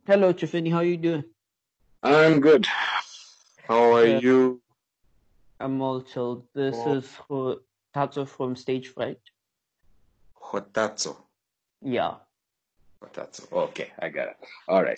Hello, Tiffany. How you doing? I'm good. How are Uh, you? I'm all chilled. This Oh, is Tato from Stage Fright. Hotatsu. Yeah. Hotatsu. Okay, I got it. All right.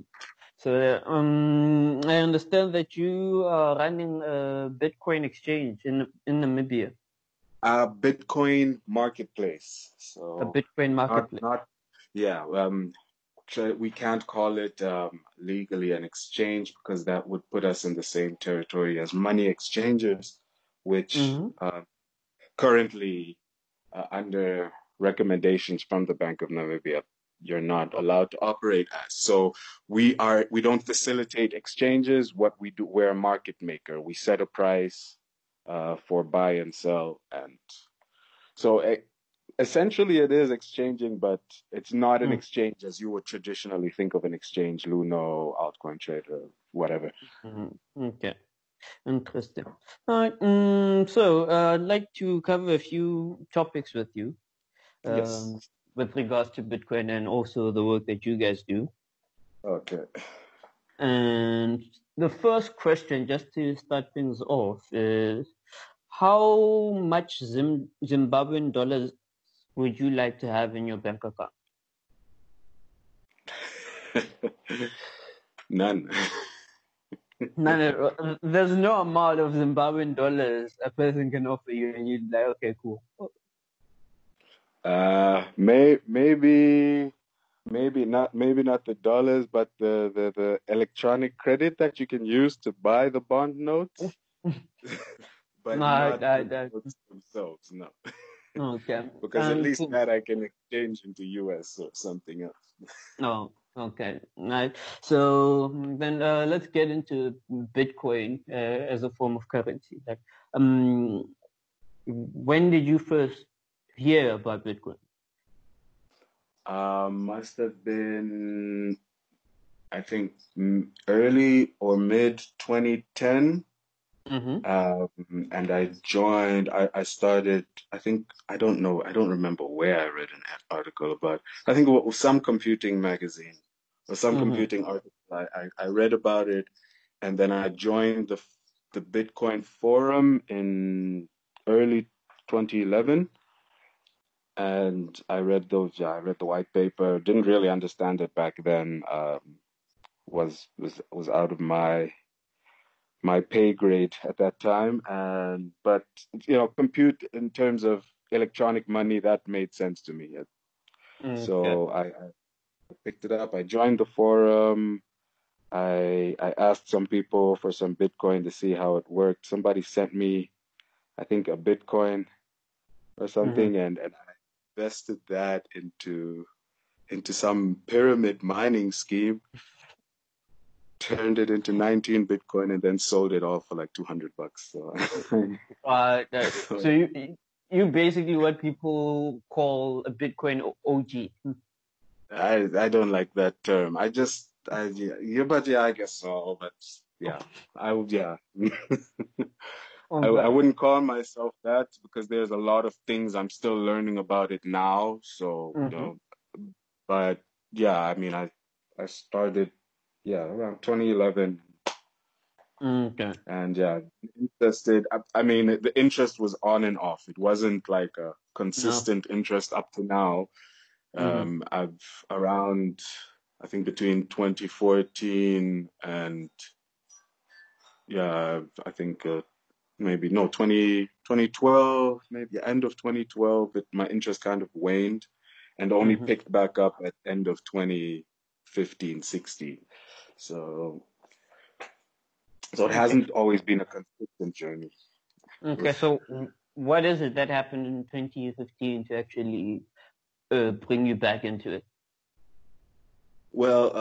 I understand that you are running a Bitcoin exchange in Namibia, Bitcoin marketplace. a So Bitcoin not marketplace. not yeah. We can't call it legally an exchange because that would put us in the same territory as money exchangers, which Mm-hmm. currently under recommendations from the Bank of Namibia, you're not allowed to operate as. So we don't facilitate exchanges. What we do, we're a market maker. We set a price for buy and sell, and so essentially it is exchanging, but it's not an exchange as you would traditionally think of an exchange, Luno, altcoin trader, whatever. Mm-hmm. Okay. Interesting. All right. I'd like to cover a few topics with you, Yes. um, with regards to Bitcoin and also the work that you guys do. Okay. And the first question, just to start things off, is how much Zimbabwean dollars would you like to have in your bank account? None. None. There's no amount of Zimbabwean dollars a person can offer you, and you'd like, okay, cool. Maybe maybe not the dollars, but the electronic credit that you can use to buy the bond notes, but No, not the notes themselves, no. okay. Because at least that I can exchange into US or something else. Oh, okay. Right. So then let's get into Bitcoin as a form of currency. When did you first hear about Bitcoin? Must have been, I think, early or mid 2010. Mm-hmm. And I started, I think, I don't remember where I read an article about, I think it was some computing magazine or some Mm-hmm. computing article. I read about it, and then I joined the Bitcoin forum in early 2011, and I read the white paper, didn't really understand it back then, was out of my pay grade at that time. And but compute in terms of electronic money, that made sense to me. Okay. So I picked it up. I joined the forum. I asked some people for some Bitcoin to see how it worked. Somebody sent me, I think, a Bitcoin or Mm-hmm. something, and I invested that into some pyramid mining scheme, turned it into 19 Bitcoin, and then sold it all for like $200. So So you basically what people call a Bitcoin OG. I don't like that term. Yeah, but yeah, I guess so. But yeah, I would, yeah. I Okay. wouldn't call myself that because there's a lot of things I'm still learning about it now. So, Mm-hmm. but yeah, I mean, I started, yeah, around 2011, Okay. and yeah, interested. I mean, the interest was on and off. It wasn't like a No. consistent interest up to now. Mm-hmm. I've around, I think between 2014 and yeah, I think maybe no 2012, maybe end of 2012, my interest kind of waned and only Mm-hmm. picked back up at end of 2015, 16. So so it Okay. hasn't always been a consistent journey. Okay. What is it that happened in 2015 to actually bring you back into it? Well,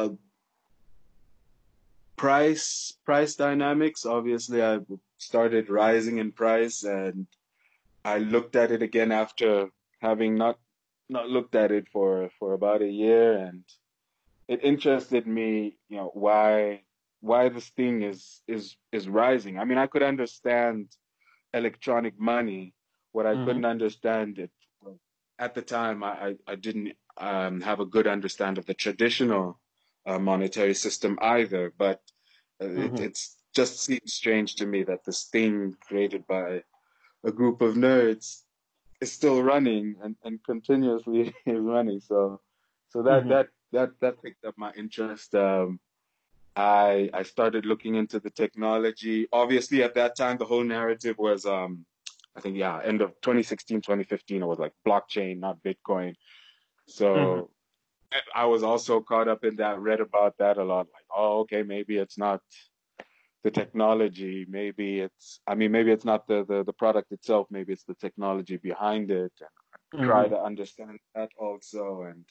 price dynamics. Obviously, I started rising in price, and I looked at it again after having not looked at it for about a year, and it interested me, why this thing is rising. I mean, I could understand electronic money. What I Mm-hmm. couldn't understand it at the time, I didn't have a good understand of the traditional monetary system either. But Mm-hmm. it's just seems strange to me that this thing created by a group of nerds is still running and continuously running. So Mm-hmm. that picked up my interest. I started looking into the technology. Obviously, at that time, the whole narrative was I think yeah, end of 2016, 2015, it was like blockchain, not Bitcoin. Mm-hmm. So I was also caught up in that, read about that a lot. Like, oh, okay, maybe it's not the technology, maybe it's, I mean, maybe it's not the product itself, maybe it's the technology behind it, and try Mm-hmm. to understand that also. And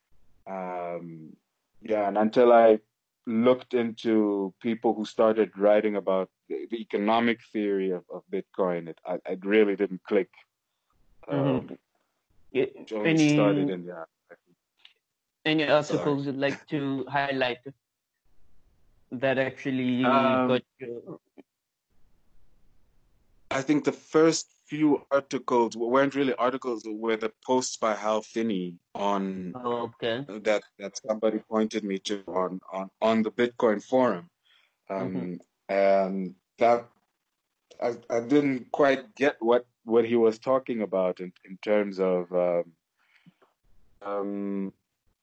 yeah, and until I looked into people who started writing about the economic theory of Bitcoin, it really didn't click. Mm-hmm. Um, Yeah, it only started any in, yeah, any sorry. articles you'd like to highlight that actually got Um, you? I think the first few articles weren't really articles, were the posts by Hal Finney on Okay. that somebody pointed me to on the Bitcoin forum. Mm-hmm. And that I didn't quite get what he was talking about in terms of um,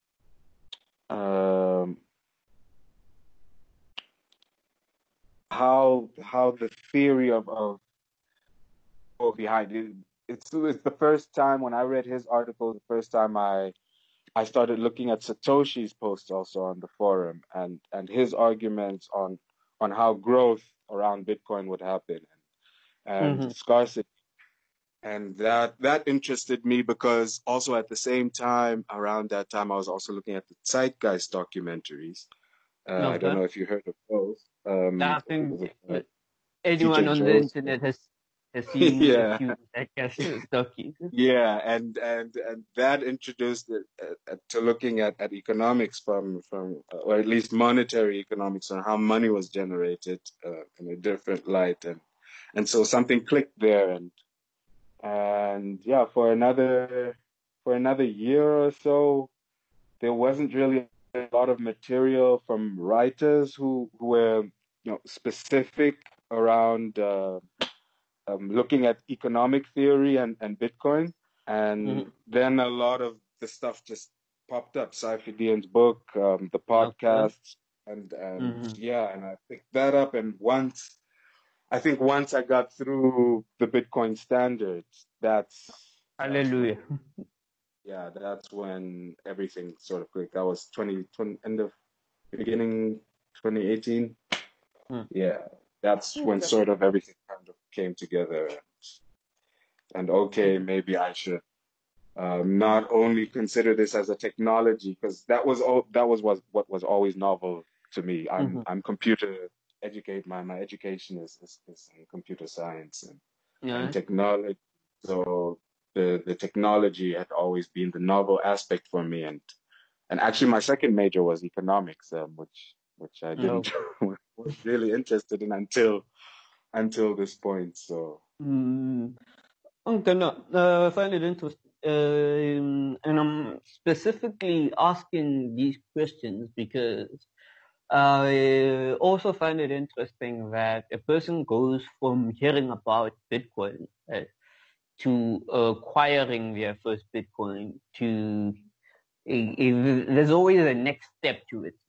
um, how the theory of behind it. It's the first time when I read his article, the first time I started looking at Satoshi's posts also on the forum, and his arguments on how growth around Bitcoin would happen, and Mm-hmm. scarcity. And that interested me because also at the same time, around that time, I was also looking at the Zeitgeist documentaries. I don't Okay. know if you heard of those. I think With anyone Teacher on the Joe's. internet has seen a Yeah, few documentaries. yeah, and that introduced it, to looking at economics from or at least monetary economics, on how money was generated in a different light, and so something clicked there, and yeah, for another year or so, there wasn't really a lot of material from writers who were specific around looking at economic theory and Bitcoin. And Mm-hmm. then a lot of the stuff just popped up. Saifuddin's book, the Okay. podcasts, and Mm-hmm. yeah, and I picked that up. And I think once I got through the Bitcoin standards, that's when, Hallelujah. yeah, that's when everything sort of clicked. That was 2020, end of beginning 2018. Mm. Yeah, that's when Okay. sort of everything kind of came together. And okay, maybe I should not only consider this as a technology, because what was always novel to me. Mm-hmm. I'm computer educate my education is in computer science and Yeah. technology. So the technology had always been the novel aspect for me, and actually my second major was economics, which I didn't Okay. was really interested in until this point. So Mm. Okay, no, I find it interesting. And I'm specifically asking these questions because I also find it interesting that a person goes from hearing about Bitcoin to acquiring their first Bitcoin to there's always a next step to it.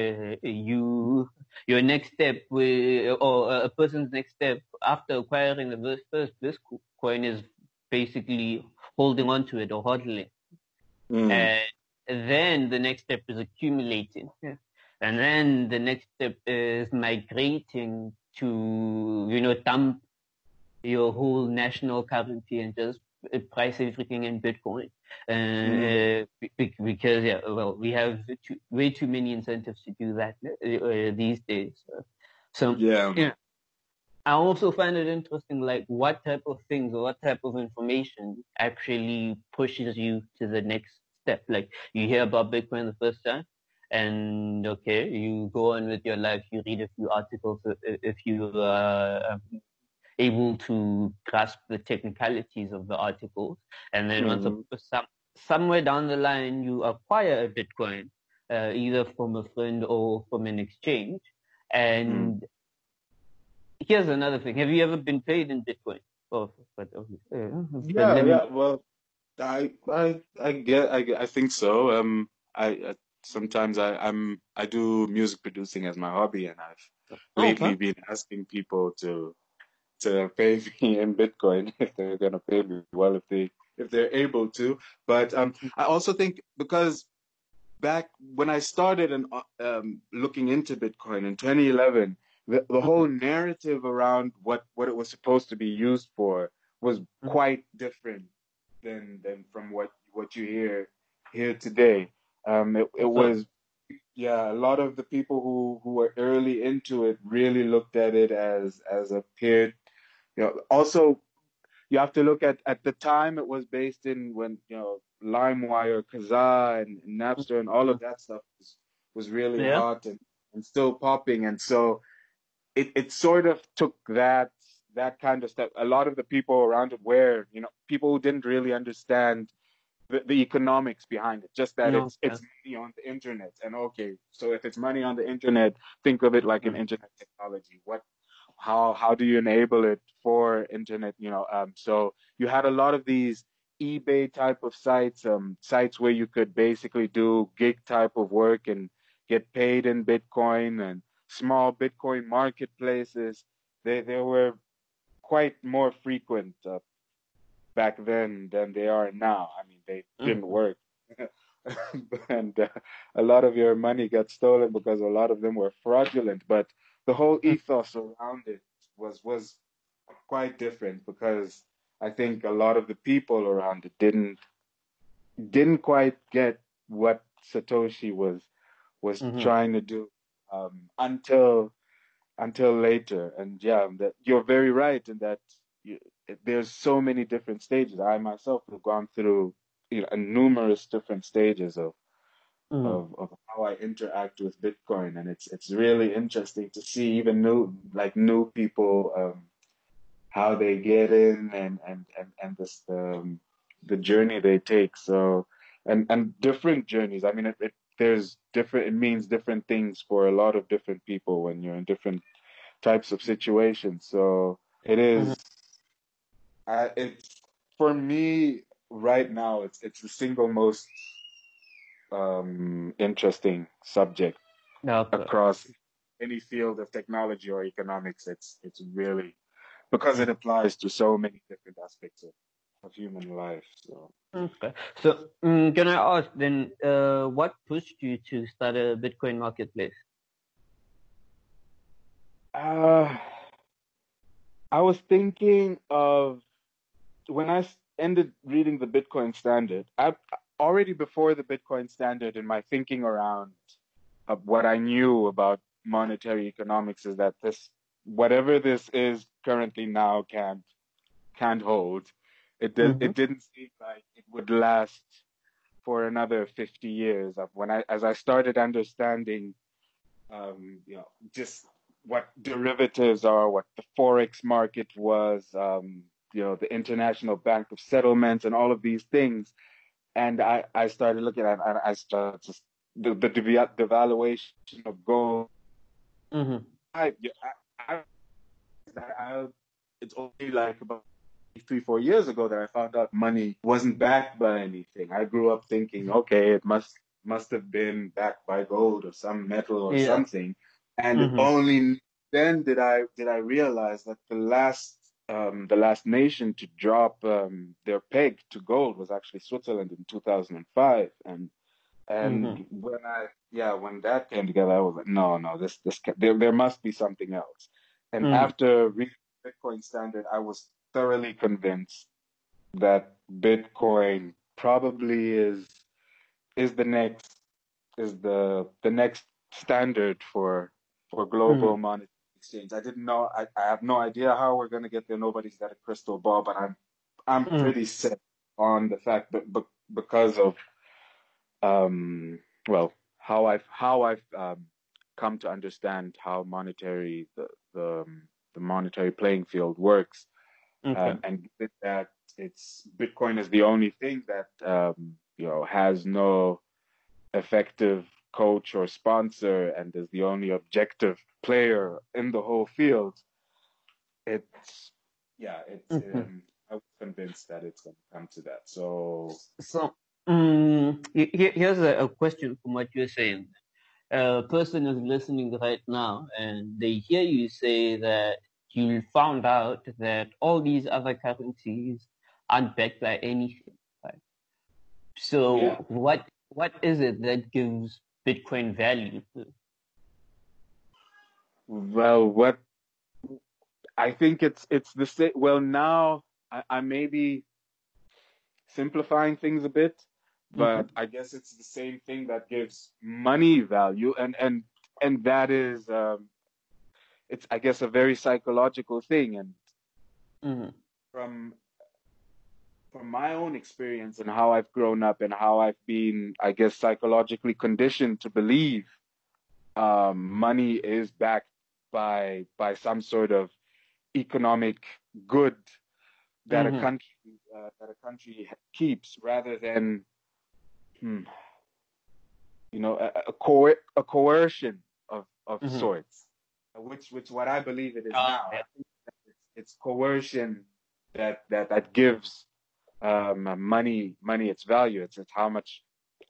Your next step or a person's next step after acquiring the first Bitcoin is basically holding on to it or hodling. mm, And then the next step is accumulating. Yeah. And then the next step is migrating to, dump your whole national currency and just price everything in Bitcoin. mm, Because, yeah, well, we have way too many incentives to do that these days. So, yeah. yeah. I also find it interesting, like what type of things or what type of information actually pushes you to the next step. Like you hear about Bitcoin the first time, and okay, you go on with your life, you read a few articles if you are able to grasp the technicalities of the articles, and then once Mm, somewhere down the line you acquire a Bitcoin, either from a friend or from an exchange. Mm. And here's another thing: have you ever been paid in Bitcoin? Oh, but Yeah, let me. yeah. Well, I think so. I sometimes I do music producing as my hobby, and I've Oh, lately okay. been asking people to pay me in Bitcoin if they're gonna pay me well, if they're able to. But I also think because back when I started and looking into Bitcoin in 2011, the whole narrative around what it was supposed to be used for was quite different than from what you hear today. It Okay. was, yeah, a lot of the people who were early into it really looked at it as a peer. Also you have to look at the time it was based in, when LimeWire, Kazaa, and Napster, and all of that stuff was really Yeah. hot and still popping. And so it sort of took that kind of stuff. A lot of the people around it were, people who didn't really understand the economics behind it, just that No. it's money on the internet. And okay, so if it's money on the internet, think of it like an internet technology. How do you enable it for internet? So you had a lot of these eBay type of sites, sites where you could basically do gig type of work and get paid in Bitcoin, and small Bitcoin marketplaces. They were quite more frequent back then than they are now. I mean, they didn't Mhm. work. And a lot of your money got stolen because a lot of them were fraudulent. But the whole ethos around it was quite different, because I think a lot of the people around it didn't quite get what Satoshi was Mhm. trying to do, until later. And yeah, that you're very right in that you, there's so many different stages. I myself have gone through, numerous different stages Mhm. of how I interact with Bitcoin, and it's really interesting to see even new people, how they get in, and this the journey they take. So and different journeys. I mean, there's different. It means different things for a lot of different people when you're in different types of situations. So it Mhm. is. It's for me right now. It's the single most interesting subject Okay. across any field of technology or economics. It's really, because it applies to so many different aspects of human life. So Okay. So, can I ask then, what pushed you to start a Bitcoin marketplace? uh, I was thinking of when ended reading the Bitcoin Standard. I already, before the Bitcoin Standard, in my thinking around of what I knew about monetary economics, is that this, whatever this is currently now, can't hold. Mm-hmm. It didn't seem like it would last for another 50 years. As I started understanding, just what derivatives are, what the forex market was, the International Bank of Settlements, and all of these things. And I started looking at, and I started just the valuation of gold. Mm-hmm. I, I, I, it's only like about 3, 4 years ago that I found out money wasn't backed by anything. I grew up thinking, okay, it must have been backed by gold or some metal or Yeah. something. And Mm-hmm. only then did I realize that the last nation to drop their peg to gold was actually Switzerland in 2005. And Mm-hmm. when that came together, I was like, no, there must be something else. And Mm-hmm. after reading Bitcoin Standard, I was thoroughly convinced that Bitcoin probably is the next is the next standard for Mm-hmm. global monetary exchange. I didn't know. I have no idea how we're going to get there. Nobody's got a crystal ball, but I'm Mm-hmm. pretty set on the fact that, because of um well, how I've come to understand how the monetary playing field works, Okay. and with that, it's Bitcoin is the only thing that has no effective coach or sponsor and as the only objective player in the whole field, it's Mhm. I was convinced that it's going to come to that. So So, here's a question from what you're saying. A person is listening right now and they hear you say that you found out that all these other currencies aren't backed by anything. Right? yeah, So what is it that gives Bitcoin value? well, what I think it's the same. Well, now I may be simplifying things a bit, but Mm-hmm. I guess it's the same thing that gives money value, and that is it's I guess a very psychological thing, and Mm-hmm. from from my own experience and how I've grown up and how I've been, I guess, psychologically conditioned to believe money is backed by some sort of economic good Mm-hmm. that a country keeps, rather than hmm, a coercion of Mm-hmm. sorts, which what I believe it is Oh, now. I yeah. think that it's coercion that gives money its value. It's how much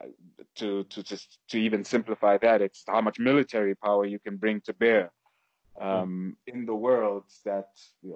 to even simplify that. It's how much military power you can bring to bear in the world that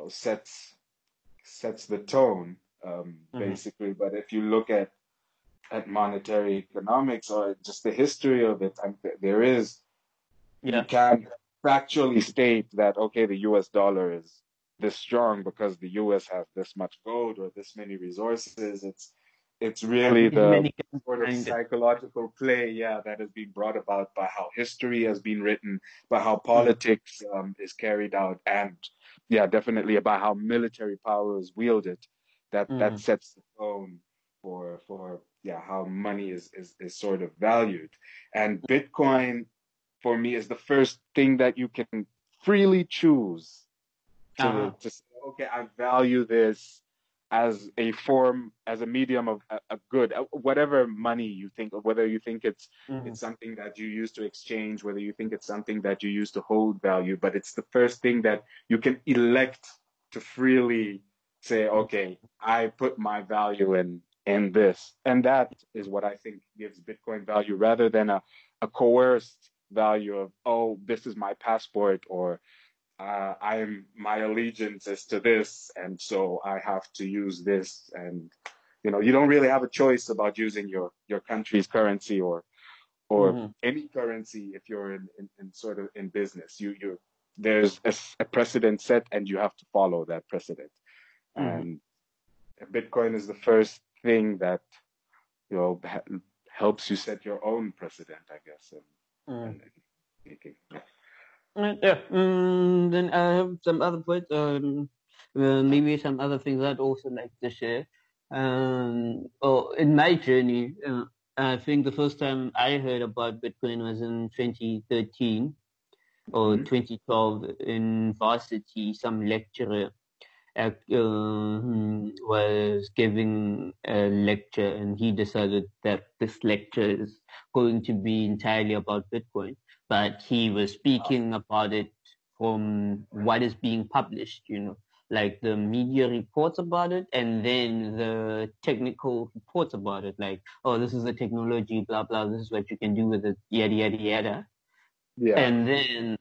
sets the tone Mm-hmm. basically. But if you look at monetary economics or just the history of it, there is you Yeah. can factually state that okay, the U.S. dollar is this strong because the U.S. has this much gold or this many resources. It's really There's the many guns sort of behind it. psychological play, yeah, that has been brought about by how history has been written, by how Mm-hmm. politics is carried out, and yeah, definitely about how military power is wielded. That Mm-hmm. sets the tone for yeah how money is sort of valued, and Bitcoin for me is the first thing that you can freely choose Uh-huh. to say, okay, I value this as a form, as a medium of a good, whatever money you think, or whether you think Mm-hmm. it's something that you use to exchange, whether you think it's something that you use to hold value, but it's the first thing that you can elect to freely say, okay, I put my value in this. And that is what I think gives Bitcoin value rather than a coerced value of, oh, this is my passport, or I'm my allegiance is to this, and so I have to use this. And you don't really have a choice about using your country's currency or Mm-hmm. any currency if you're in sort of in business. You there's a precedent set, and you have to follow that precedent. Mm-hmm. And Bitcoin is the first thing that you know helps you set your own precedent, I guess. Mm-hmm. And thinking, Yeah. Then I have some other points. Maybe some other things I'd also like to share. In my journey, I think the first time I heard about Bitcoin was in 2013 or mm-hmm. 2012 in varsity. Some lecturer was giving a lecture, and he decided that this lecture is going to be entirely about Bitcoin. But he was speaking about it from what is being published, like the media reports about it, and then the technical reports about it, like, oh, this is the technology, blah blah, this is what you can do with it, yada yada yada. Yeah. And then,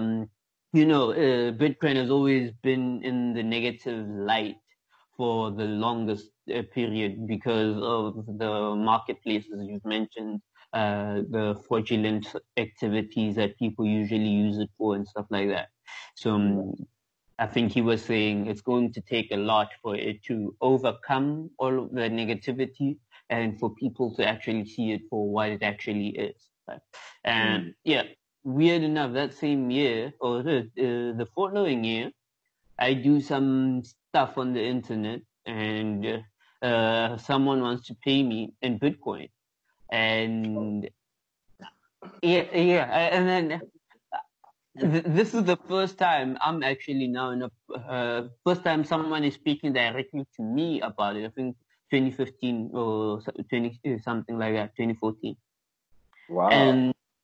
Bitcoin has always been in the negative light for the longest period because of the marketplaces you've mentioned, the fraudulent activities that people usually use it for and stuff like that. So Yeah. I think he was saying it's going to take a lot for it to overcome all of the negativity and for people to actually see it for what it actually is. Right? And Mm. yeah, weird enough, that same year or the following year, I do some stuff on the internet and someone wants to pay me in Bitcoin. And yeah, and then this is the first time I'm actually now in a first time someone is speaking directly to me about it. I think 2015 or 20 something like that, 2014. Wow.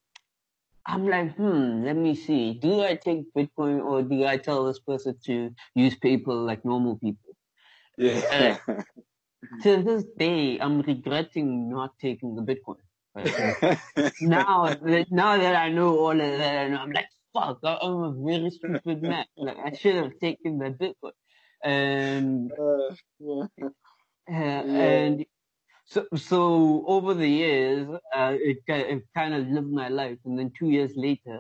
I'm like, let me see. Do I take Bitcoin or do I tell this person to use PayPal like normal people? Yeah. To this day, I'm regretting not taking the Bitcoin. Right? Now that I know all of that, I'm like, fuck, I'm a very stupid man. Like, I should have taken the Bitcoin. And, Yeah. Yeah. and so over the years, it kind of lived my life. And then 2 years later,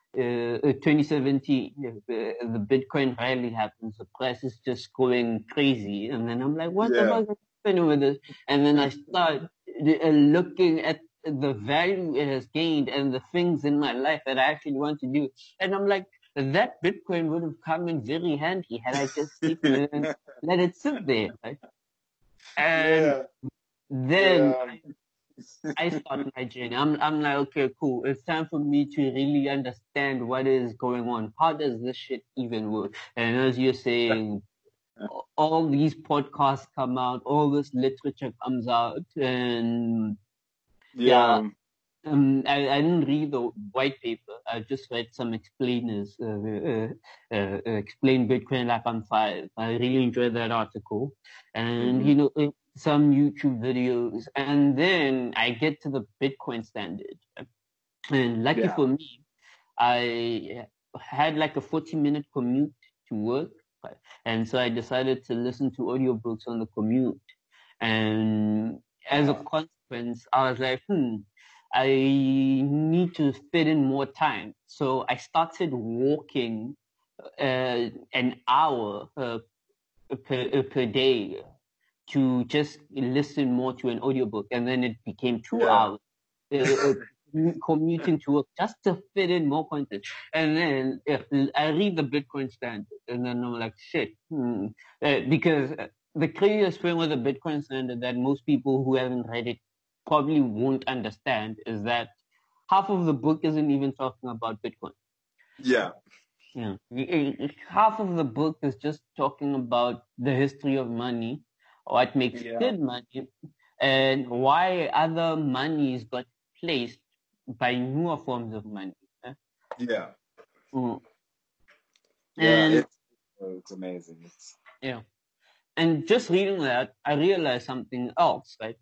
2017, the Bitcoin rally happens. The price is just going crazy. And then I'm like, what the Yeah. fuck is happening with this? And then I start looking at the value it has gained and the things in my life that I actually want to do. And I'm like, that Bitcoin would have come in very handy had I just taken it and let it sit there. Right? And Yeah. then Yeah. I start my journey. I'm like, okay, cool. It's time for me to really understand what is going on. How does this shit even work? And as you're saying, all these podcasts come out, all this literature comes out, and yeah, Yeah. I didn't read the white paper. I just read some explainers, explain Bitcoin like I'm five. I really enjoyed that article, and Hmm. some YouTube videos, and then I get to the Bitcoin standard. And lucky Yeah. for me, I had like a 40-minute commute to work, right? And so I decided to listen to audiobooks on the commute. And as a consequence, I was like, I need to fit in more time. So I started walking an hour per day to just listen more to an audiobook. And then it became two Yeah. hours commuting to work just to fit in more content. And then I read the Bitcoin Standard, and then I'm like, shit. Because the craziest thing with the Bitcoin Standard that most people who haven't read it probably won't understand is that half of the book isn't even talking about Bitcoin. Yeah. Yeah. Half of the book is just talking about the history of money, what makes Yeah. good money, and why other monies got placed by newer forms of money. Yeah. Mm. Yeah. And It's amazing. yeah, and just reading that, I realized something else, right?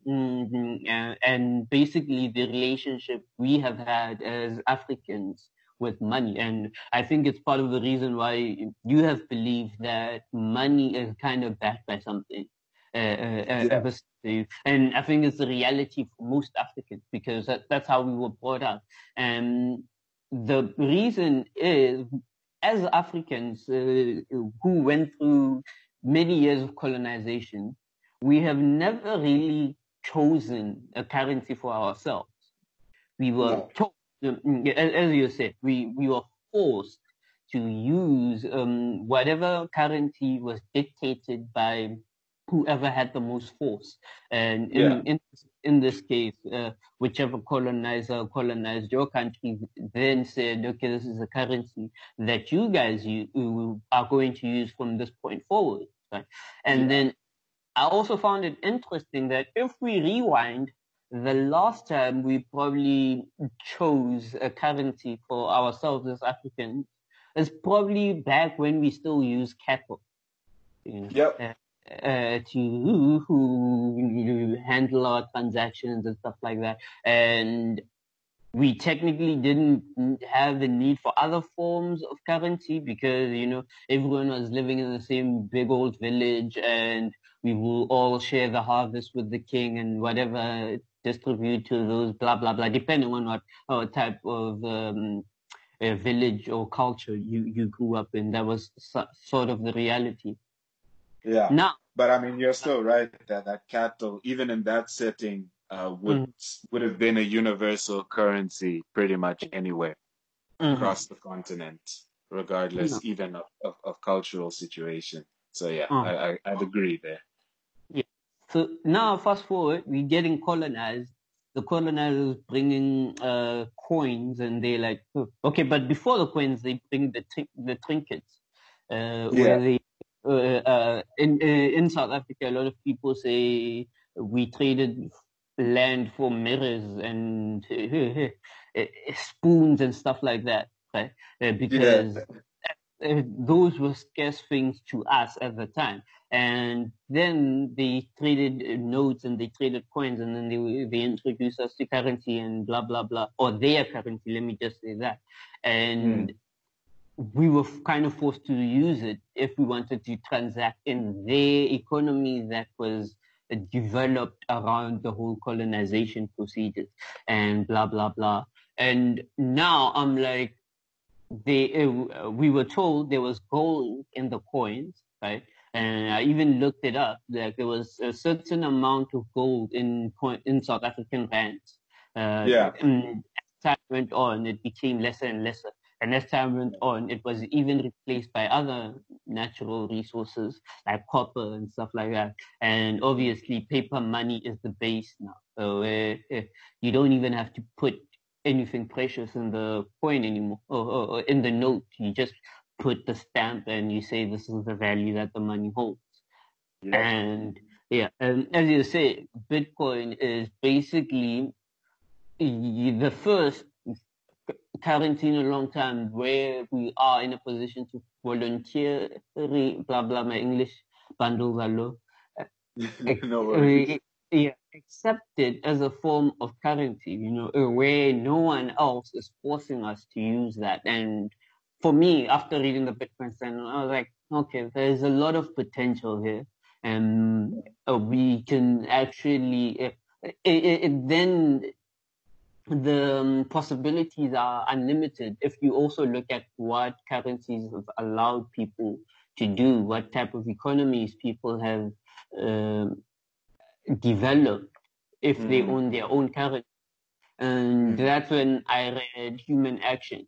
And basically the relationship we have had as Africans with money. And I think it's part of the reason why you have believed that money is kind of backed by something. Yeah. Ever since and I think it's the reality for most Africans because that's how we were brought up. And the reason is, as Africans who went through many years of colonization, we have never really chosen a currency for ourselves. We were No. told, as you said, we were forced to use whatever currency was dictated by whoever had the most force. And Yeah. in this case, whichever colonizer colonized your country then said, okay, this is a currency that you guys are going to use from this point forward. Right? And Yeah. then I also found it interesting that if we rewind, the last time we probably chose a currency for ourselves as Africans is probably back when we still use cattle, you know, Yep. to handle our transactions and stuff like that. And we technically didn't have the need for other forms of currency because everyone was living in the same big old village and we will all share the harvest with the king and whatever distribute to those blah blah blah depending on what type of village or culture you grew up in. That was sort of the reality. Yeah. Now But I mean, you're still right that cattle, even in that setting, mm, would have been a universal currency pretty much anywhere mhm, across the continent, yeah, regardless even of cultural situation. So yeah, uh, I'd agree there. yeah. So now, fast forward, we're getting colonized. The colonizers bringing coins, and they like, "Oh, okay, but before the coins, they bring the trinkets, where Yeah. they in South Africa, a lot of people say we traded land for mirrors and spoons and stuff like that, right? Yeah. Because those were scarce things to us at the time. And then they traded notes and they traded coins, and then they introduced us to currency and blah blah blah, or their currency. Let me just say that. And we were kind of forced to use it if we wanted to transact in their economy that was developed around the whole colonization procedures and blah blah blah. And now I'm like, we were told there was gold in the coins, right? And I even looked it up. Like there was a certain amount of gold in South African rands. Yeah. And as time went on, it became lesser and lesser. And as time went on, it was even replaced by other natural resources like copper and stuff like that. And obviously, paper money is the base now. So you don't even have to put anything precious in the coin anymore, or in the note. You just put the stamp and you say this is the value that the money holds. Yep. And yeah, and as you say, Bitcoin is basically the first currency in a long time where we are in a position to voluntarily, blah blah, my English bundle value, No worries. yeah, accepted as a form of currency, where no one else is forcing us to use that. And for me, after reading the Bitcoin Standard, I was like, okay, there's a lot of potential here, and we can actually. Then the possibilities are unlimited if you also look at what currencies have allowed people to do, what type of economies people have developed if they own their own currency. And that's when I read Human Action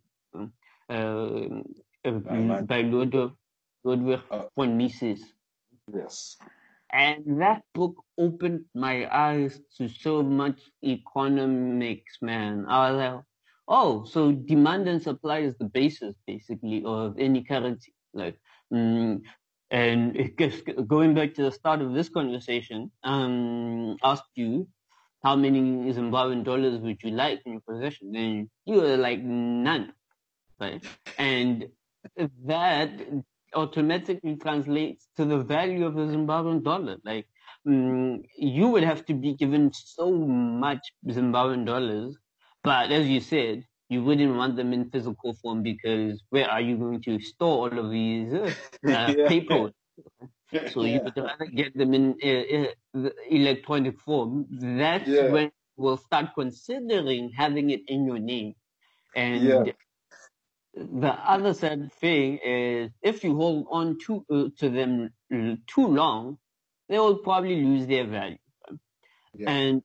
by Ludwig von Mises. Yes. And that book opened my eyes to so much economics, man. I was like, oh, so demand and supply is the basis, basically, of any currency. Like, and going back to the start of this conversation, asked you how many Zimbabwean dollars would you like in your possession, and you were like none, right? And that automatically translates to the value of the Zimbabwean dollar. Like, you would have to be given so much Zimbabwean dollars, but as you said, you wouldn't want them in physical form because where are you going to store all of these paper? So you would rather get them in electronic form. That's when we'll start considering having it in your name. And the other sad thing is if you hold on to them too long, they will probably lose their value. And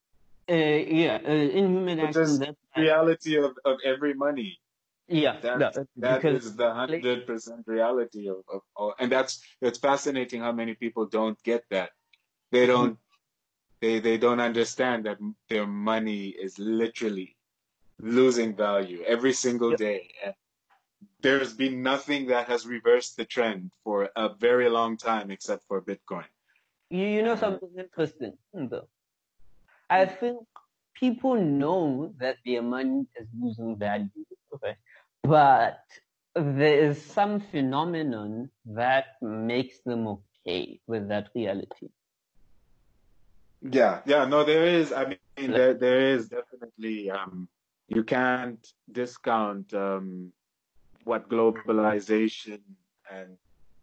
in Human Action, that's the reality of every money. That because is the 100% reality of and it's fascinating how many people don't get that. They don't they don't understand that their money is literally losing value every single day. And there's been nothing that has reversed the trend for a very long time except for Bitcoin. You know something interesting, though? I think people know that their money is losing value, okay? But there is some phenomenon that makes them okay with that reality. Yeah, no, there is. I mean, there is definitely. You can't discount what globalization and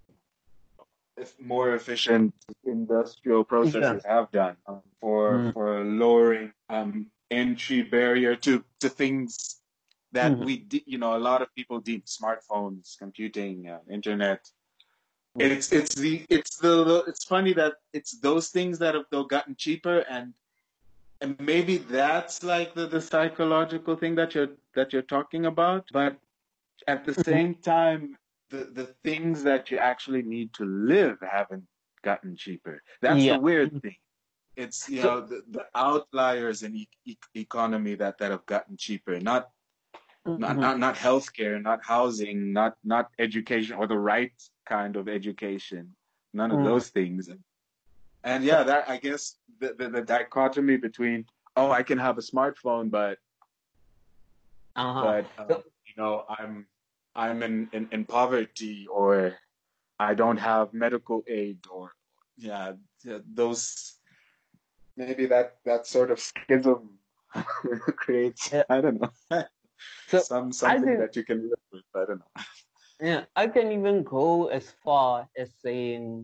more efficient industrial processes have done for lowering entry barrier to things that a lot of people deem smartphones, computing, internet. It's funny that it's those things that have gotten cheaper, and maybe that's like the psychological thing that you're talking about. But at the same time, the things that you actually need to live haven't gotten cheaper. That's the weird thing. It's the outliers in economy that have gotten cheaper, not healthcare, not housing, not education or the right kind of education. None of those things. And that, I guess, the dichotomy between, oh, I can have a smartphone, but Uh-huh. but So, I'm in poverty, or I don't have medical aid, or yeah, those maybe that sort of schism creates, yeah. I don't know, So I something think, that you can live with. I don't know. yeah, I can even go as far as saying,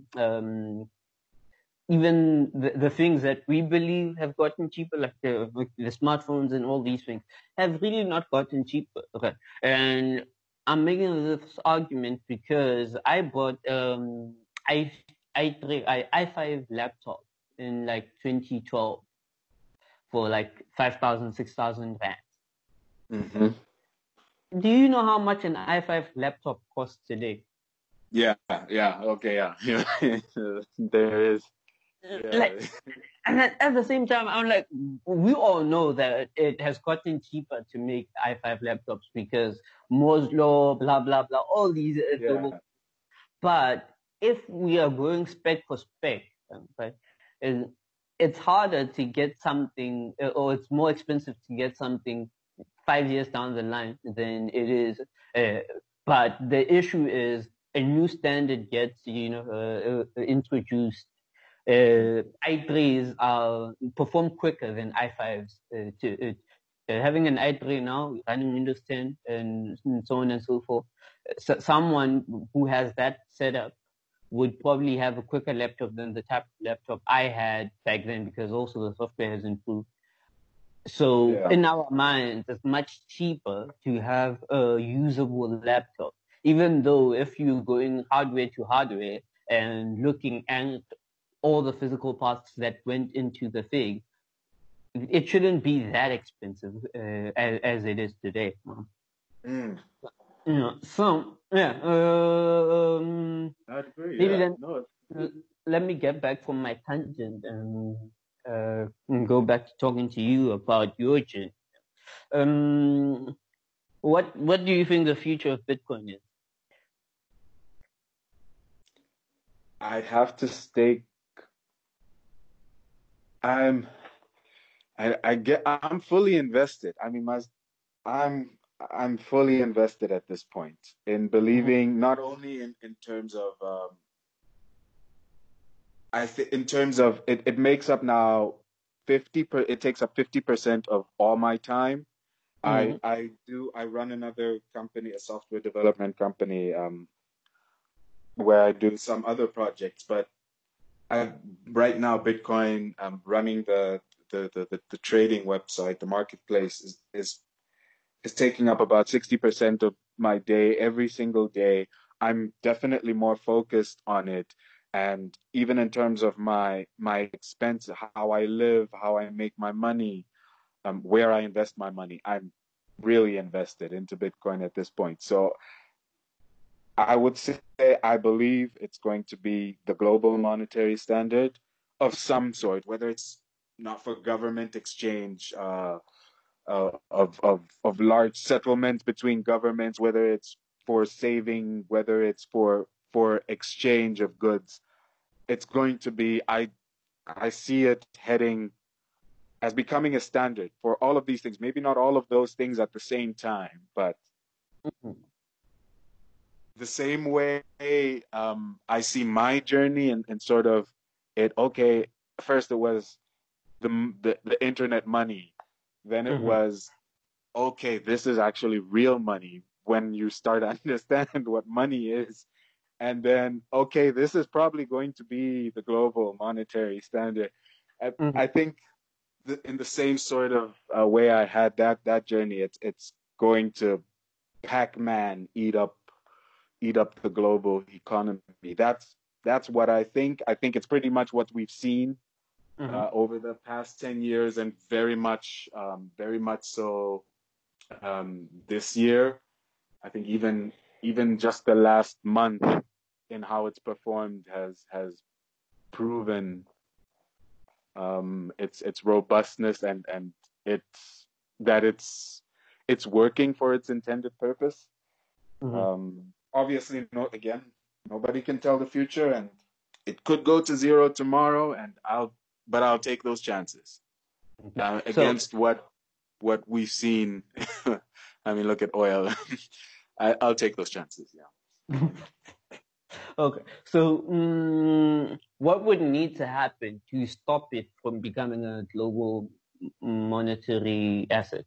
even the things that we believe have gotten cheaper, like the smartphones and all these things, have really not gotten cheaper. Okay. And I'm making this argument because I bought i i5 laptop in like 2012 for like 5,000, 6,000 rand. Hmm. Do you know how much an i5 laptop costs today? Yeah, yeah, okay, yeah, yeah. There is, Like, yeah. and at the same time, I'm like, we all know that it has gotten cheaper to make i5 laptops because Moore's law, blah blah blah, all these global. Yeah. But if we are going spec for spec, right, it- it's harder to get something, or it's more expensive to get something 5 years down the line than it is. Uh, but the issue is a new standard gets, introduced. i3s perform quicker than i5s. Having an i3 now running Windows 10 and so on and so forth, so someone who has that setup would probably have a quicker laptop than the type of laptop I had back then, because also the software has improved. So Yeah. in our minds, it's much cheaper to have a usable laptop, even though if you're going hardware to hardware and looking at all the physical parts that went into the thing, it shouldn't be that expensive as it is today. Mm, So yeah, I agree. maybe Yeah. then No. uh, let me get back from my tangent and go back to talking to you about your journey. Um, what do you think the future of Bitcoin is? I have to stay. I'm. I'm fully invested. I mean, I'm I'm fully invested at this point in Mhm, believing, not only in terms of I think in terms of it makes up now it takes up 50% of all my time. mhm, I run another company, a software development company, where I do some other projects, but I right now Bitcoin, I'm running the trading website, the marketplace is taking up about 60% of my day every single day. I'm definitely more focused on it. And even in terms of my expense, how I live, how I make my money, where I invest my money, I'm really invested into Bitcoin at this point. So I would say I believe it's going to be the global monetary standard of some sort, whether it's not for government exchange, of large settlements between governments, whether it's for saving, whether it's for exchange of goods. It's going to be, I see it heading as becoming a standard for all of these things. Maybe not all of those things at the same time, but mhm, the same way, I see my journey and sort of it. Okay, first it was the internet money, then it mhm, was okay, this is actually real money when you start to understand what money is. And then, okay, this is probably going to be the global monetary standard. mhm, I think in the same sort of way I had that journey, it's going to Pac-Man eat up the global economy. That's what I think. I think it's pretty much what we've seen mhm, over the past 10 years, and very much so this year. I think even just the last month in how it's performed has proven its robustness, and it's that it's working for its intended purpose. mhm. Obviously, no, again, nobody can tell the future, and it could go to zero tomorrow, but I'll take those chances Okay. So against what we've seen I mean, look at oil. I'll take those chances. Yeah. Okay, so what would need to happen to stop it from becoming a global monetary asset?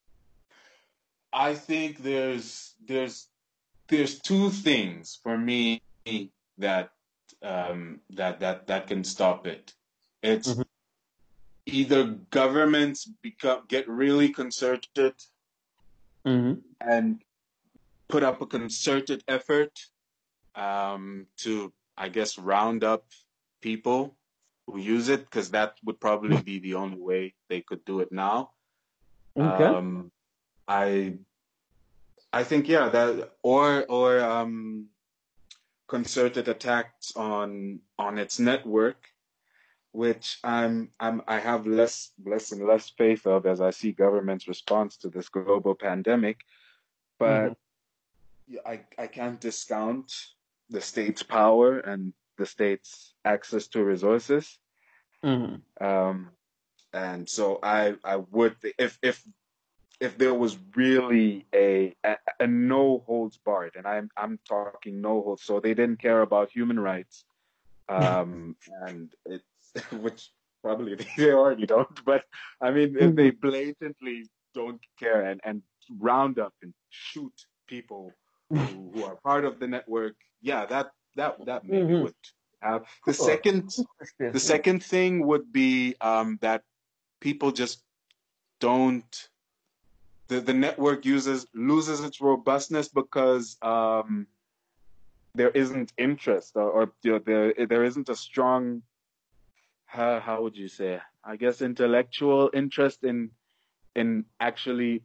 I think there's two things for me that that can stop it. It's Mm-hmm. either governments get really concerted Mm-hmm. and put up a concerted effort to, I guess, round up people who use it, because that would probably be the only way they could do it now. Okay. Um, I I think, yeah, that, or concerted attacks on its network, which I have less and less faith of as I see government's response to this global pandemic. Mm-hmm. But I can't discount the state's power and the state's access to resources. Mm-hmm. Um, and so I would, if there was really a no holds barred, and I'm talking no holds, so they didn't care about human rights, and it's which probably they already don't, but I mean, if they Mm-hmm. blatantly don't care and round up and shoot people who are part of the network, yeah, that maybe Mm-hmm. would have Cool. the Interesting. second thing would be that people just don't the network loses its robustness because there isn't interest, or there isn't a strong, how would you say, I guess, intellectual interest in actually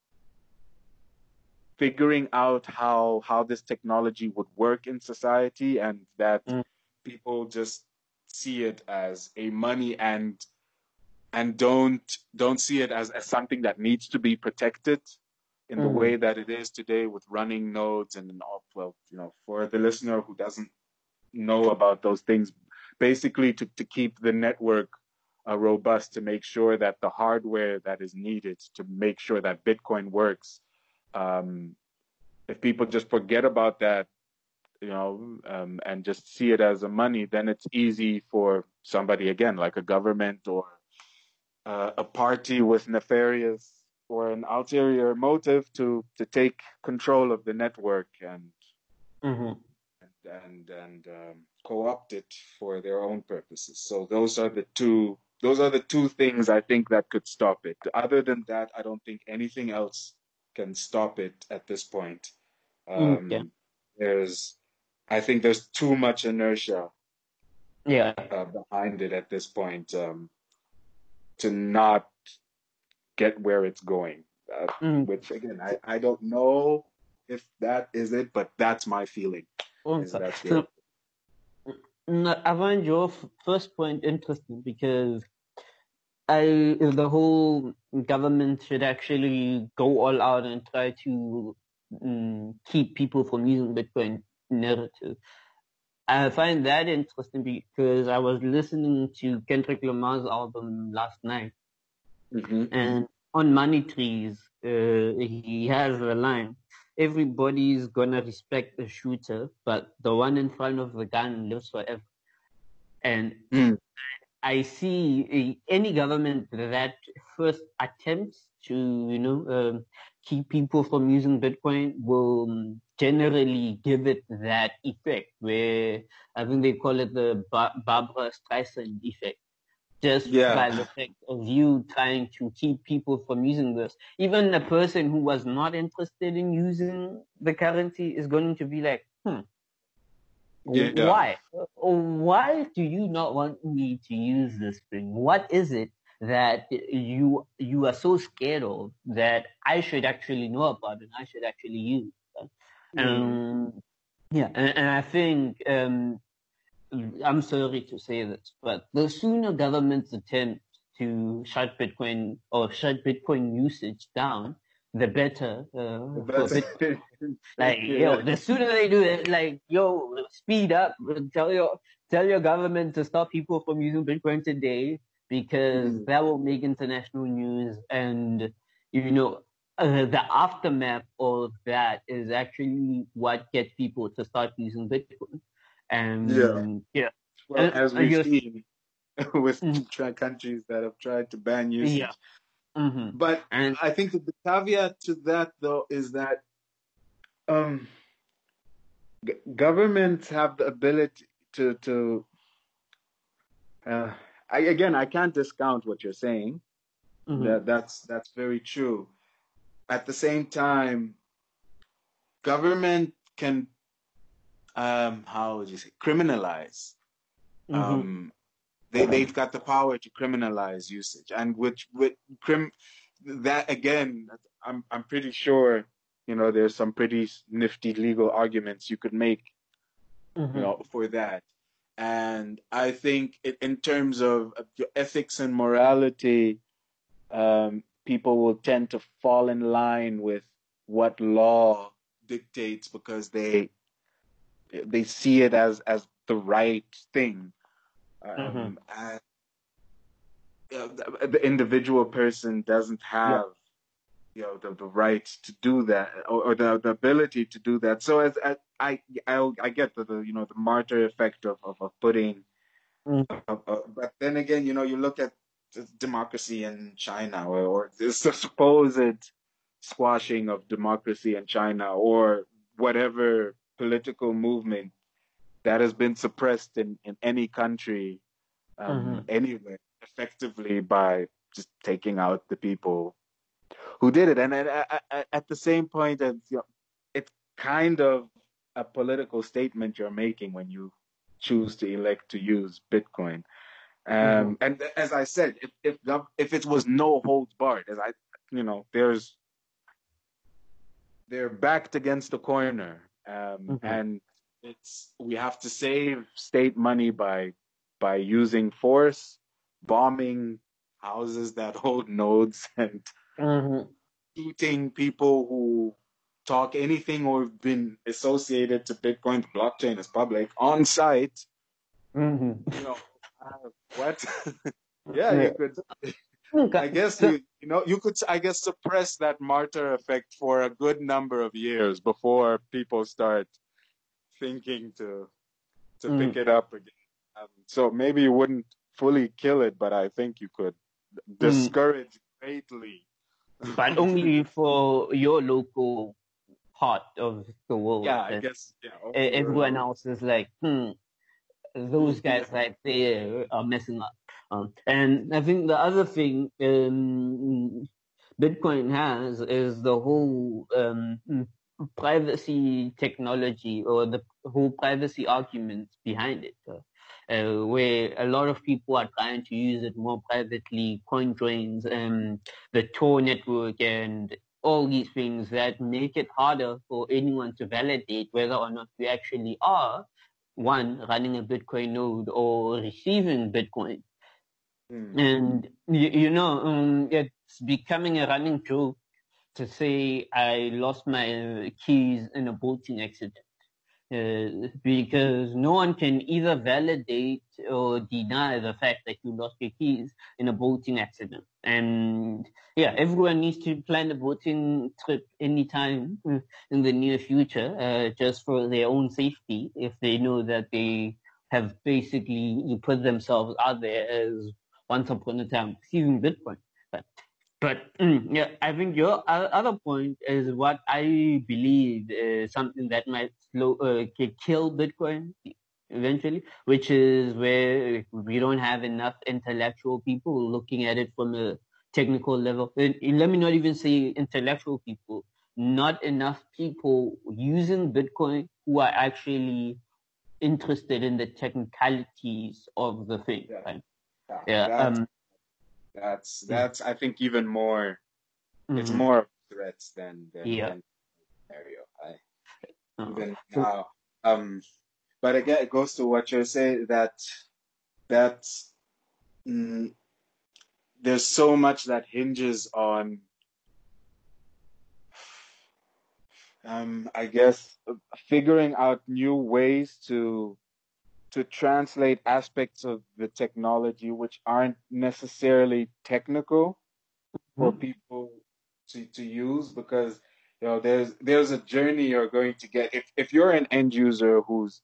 figuring out how this technology would work in society, and that people just see it as a money, and don't see it as something that needs to be protected in the Mm-hmm. way that it is today with running nodes and all. Well, for the listener who doesn't know about those things, basically to keep the network robust, to make sure that the hardware that is needed to make sure that Bitcoin works, um, if people just forget about that, and just see it as a money, then it's easy for somebody, again, like a government or a party with nefarious or an ulterior motive, to take control of the network Mm-hmm. and co-opt it for their own purposes. So those are the two things I think that could stop it. Other than that, I don't think anything else can stop it at this point. Okay. Um, there's I think there's too much inertia Yeah. behind it at this point, to not get where it's going. Mm. Which, again, I don't know if that is it, but that's my feeling. Is Okay. that's where? So I find your first point interesting because the whole government should actually go all out and try to keep people from using Bitcoin narrative. I find that interesting because I was listening to Kendrick Lamar's album last night, Mm-hmm. and on Money Trees, he has a line: "Everybody's gonna respect a shooter, but the one in front of the gun lives forever." And Mm. I see any government that first attempts to, keep people from using Bitcoin will generally give it that effect, where I think they call it the Barbara Streisand effect, just Yeah. by the fact of you trying to keep people from using this. Even a person who was not interested in using the currency is going to be like, Yeah. why? Why do you not want me to use this thing? What is it that you are so scared of that I should actually know about and I should actually use? Mm. Um, yeah, and I think I'm sorry to say this, but the sooner governments attempt to shut Bitcoin or shut Bitcoin usage down, the better for That's Bitcoin. Like, yeah. the sooner they do it, like, speed up. Tell your government to stop people from using Bitcoin today because Mm. that will make international news. And you know, the aftermath of that is actually what gets people to start using Bitcoin. Yeah. And yeah, Well, and as we've you're, seen with mm, countries that have tried to ban yeah, usage. hmm But and I think that the caveat to that, though, is that um, governments have the ability to uh, I can't discount what you're saying. hmm That's very true. At the same time, government can how would you say criminalize. hmm Um, they've got the power to criminalize usage, and which with crim that again, I'm pretty sure there's some pretty nifty legal arguments you could make hmm for that. And I think in terms of ethics and morality, people will tend to fall in line with what law dictates because they see it as the right thing. hmm And the individual person doesn't yeah, have the right to do that or the ability to do that. So as I get the martyr effect of putting but then again, you look at democracy in China or this supposed squashing of democracy in China or whatever political movement that has been suppressed in any country hmm anywhere effectively by just taking out the people who did it. And at the same point, it's kind of a political statement you're making when you choose to elect to use Bitcoin. hmm And as I said, if it was no holds barred, as they're backed against the corner, hmm and we have to save state money by using force, bombing houses that hold nodes, and hmm shooting people who talk anything or have been associated to Bitcoin. The blockchain is public on site. hmm You know, what? Yeah, you yeah. could. Okay. I guess So, you could, I guess, suppress that martyr effect for a good number of years before people start thinking to pick mm, it up again. So maybe you wouldn't fully kill it, but I think you could mm, discourage greatly. but only for your local part of the world. Yeah, I guess, yeah, of Everyone your, else is like, those yeah. guys right there are messing up. And I think the other thing Bitcoin has is the whole privacy technology or the whole privacy arguments behind it, where a lot of people are trying to use it more privately, coin joins, the Tor network, and all these things that make it harder for anyone to validate whether or not you actually are one running a Bitcoin node or receiving Bitcoin. Hmm. And it's becoming a running joke to say I lost my keys in a boating accident. Because no one can either validate or deny the fact that you lost your keys in a boating accident. And yeah, everyone needs to plan a boating trip anytime in the near future, just for their own safety, if they know that they have basically put themselves out there as once upon a time receiving Bitcoin. But yeah, I think your other point is what I believe is something that might kill Bitcoin eventually, which is where we don't have enough intellectual people looking at it from a technical level. And let me not even say intellectual people, not enough people using Bitcoin who are actually interested in the technicalities of the thing, Yeah, right? yeah. Yeah. That's I think even more. It's Mm-hmm. more of threats Yeah. than scenario. Uh, Even so. now. But again, it goes to what you're saying that mm, there's so much that hinges on, I guess, figuring out new ways to translate aspects of the technology which aren't necessarily technical for people to use, because there's a journey you're going to get if you're an end user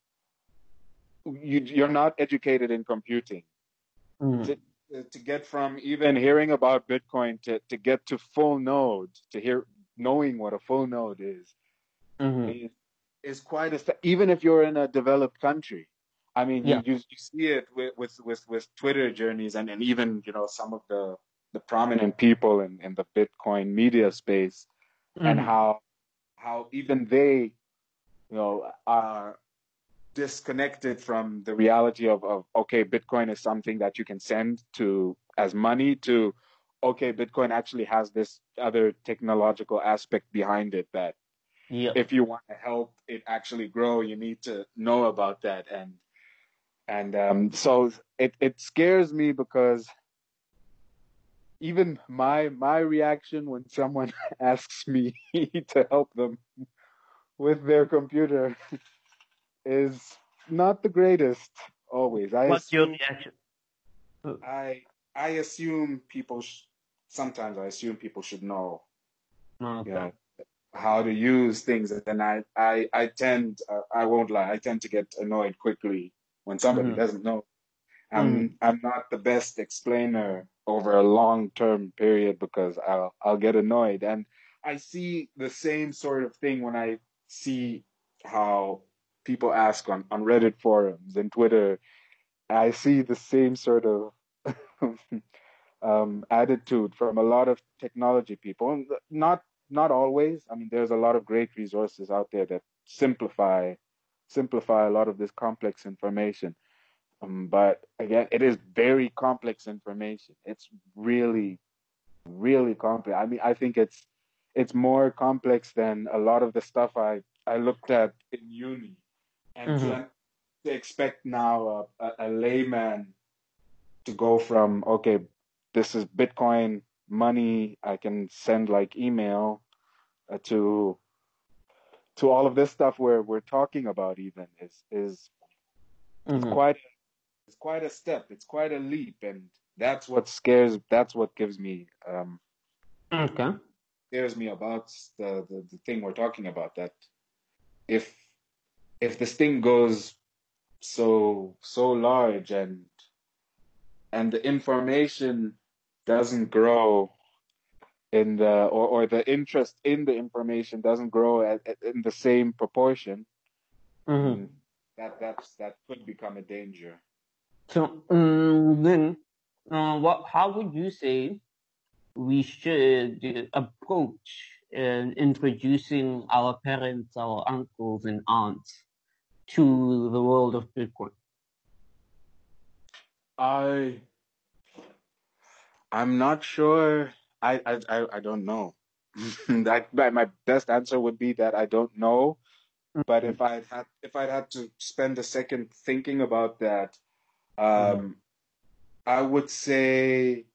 you're not educated in computing Mm-hmm. to to get from even hearing about Bitcoin to get to full node, to hear knowing what a full node Mm-hmm. is is quite even if you're in a developed country. I mean, Yeah. you see it with Twitter journeys, and even some of the prominent people in the Bitcoin media space, and Mm-hmm. how even they are disconnected from the reality of okay, Bitcoin is something that you can send to as money, to okay, Bitcoin actually has this other technological aspect behind it, that Yeah. if you want to help it actually grow, you need to know about that. So it scares me, because even my reaction when someone asks me to help them with their computer is not the greatest always. What's your reaction? I I assume sometimes I assume people should know, you Okay. know, how to use things, and I won't lie, I tend to get annoyed quickly when somebody Mm-hmm. doesn't know. Mm-hmm. I'm not the best explainer over a long-term period, because I'll get annoyed, and I see the same sort of thing when I see how people ask on Reddit forums and Twitter. I see the same sort of attitude from a lot of technology people, and not always. I mean, there's a lot of great resources out there that simplify a lot of this complex information. But again, it is very complex information. It's really, really complex. I mean, I think it's more complex than a lot of the stuff I looked at in uni, and Mm-hmm. to expect now a layman to go from okay, this is Bitcoin money, I can send like email to all of this stuff we're talking about, even is Mm-hmm. quite it's quite a step, it's quite a leap, and that's what gives me Okay. scares me about the thing we're talking about, that if this thing goes so large, and the information doesn't grow in or the interest in the information doesn't grow in the same proportion, Mm-hmm. mm, that could become a danger. So then, how would you say we should approach introducing our parents, our uncles and aunts to the world of Bitcoin? I I'm not sure. I don't know. That my best answer would be that I don't know. But Mm-hmm. if I'd had to spend a second thinking about that, Mm-hmm. um, I would say,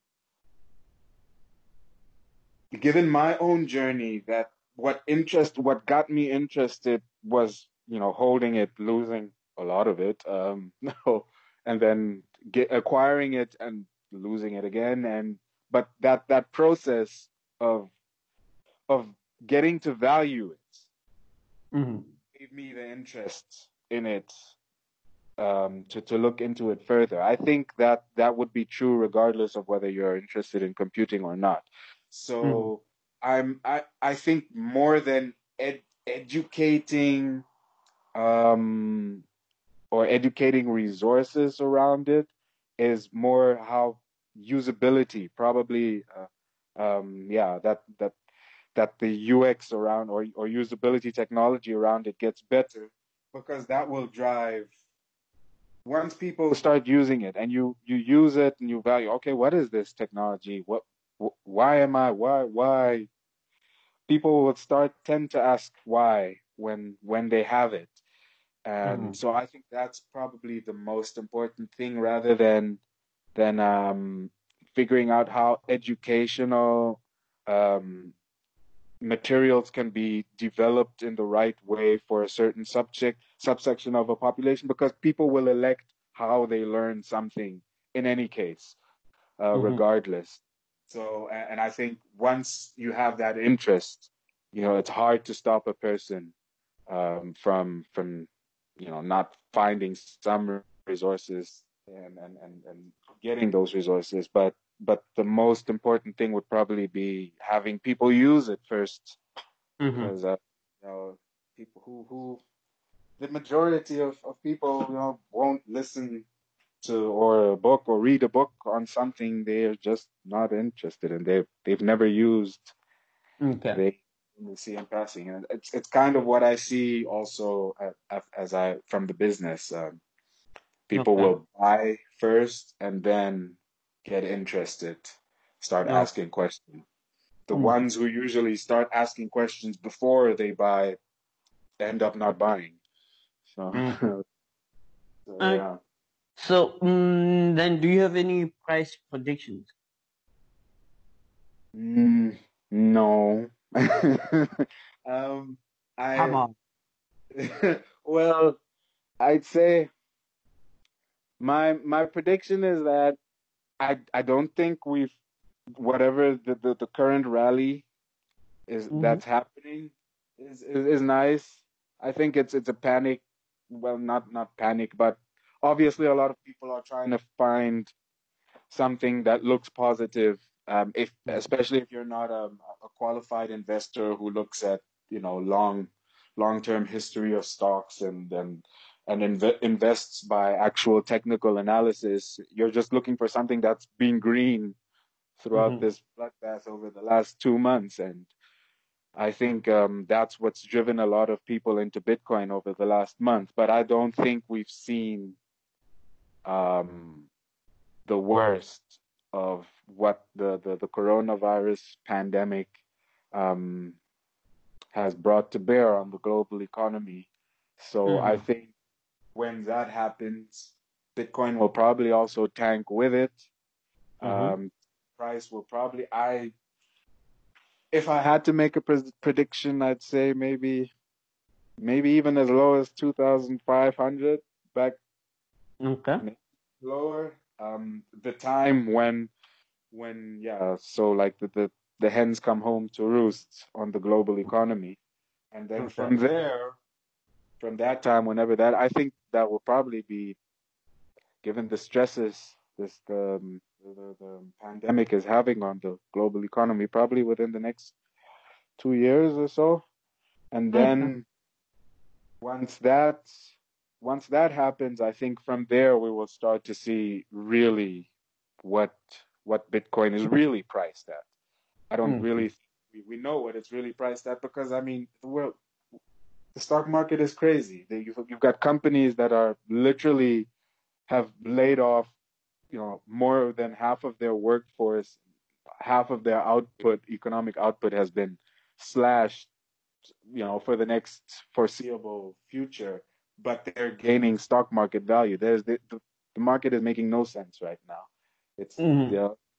given my own journey, that what got me interested was, holding it, losing a lot of it, no, and then acquiring it and losing it again, but that process of of getting to value it Mm-hmm. gave me the interest in it, to look into it further. I think that would be true regardless of whether you're interested in computing or not. Mm-hmm. So I think more than educating, um, or educating resources around it, is more how usability, probably, yeah, that the UX around, or usability technology around it gets better, because that will drive, once people start using it, and you use it and you value, okay, what is this technology, why am I why people will tend to ask why when they have it. And Mm-hmm. so I think that's probably the most important thing, rather than figuring out how educational, um, materials can be developed in the right way for a certain subsection of a population, because people will elect how they learn something in any case, Mm-hmm. regardless. So, and I think once you have that interest, it's hard to stop a person from not finding some resources and getting those resources. But the most important thing would probably be having people use it first, Mm-hmm. because people who the majority of people won't listen to or a book or read a book on something they're just not interested in. They've never used. Okay. They only see in passing, and it's kind of what I see also as I from the business. People Okay. will buy first and then get interested, start No. asking questions. The ones who usually start asking questions before they buy end up not buying. So, Okay. so Uh, yeah. so then, do you have any price predictions? No. um, Come I on. well, I'd say my prediction is that I don't think we've whatever the current rally is Mm-hmm. that's happening is nice. I think it's a panic. Well, not panic, but obviously a lot of people are trying to find something that looks positive. If especially if you're not a qualified investor who looks at long-term history of stocks and invests by actual technical analysis, you're just looking for something that's been green throughout Mm-hmm. this bloodbath over the last 2 months. And I think that's what's driven a lot of people into Bitcoin over the last month. But I don't think we've seen um, the worst of what the coronavirus pandemic um, has brought to bear on the global economy. So I Mm-hmm. think when that happens, Bitcoin will probably also tank with it. Mm-hmm. Price will probably, if I had to make a prediction, I'd say maybe even as low as 2,500 back, Okay. maybe lower. The time yeah, so like the hens come home to roost on the global economy. And then Okay. from there, from that time, whenever that, I think that will probably be, given the stresses the pandemic is having on the global economy, probably within the next 2 years or so. And Okay. then once that once that happens, I think from there we will start to see really what Bitcoin is really priced at. I don't Mm-hmm. really we know what it's really priced at, because I mean the stock market is crazy. You've got companies that are literally have laid off more than half of their workforce, half of their economic output has been slashed for the next foreseeable future, but they're gaining stock market value. The market is making no sense right now. It's Mm-hmm.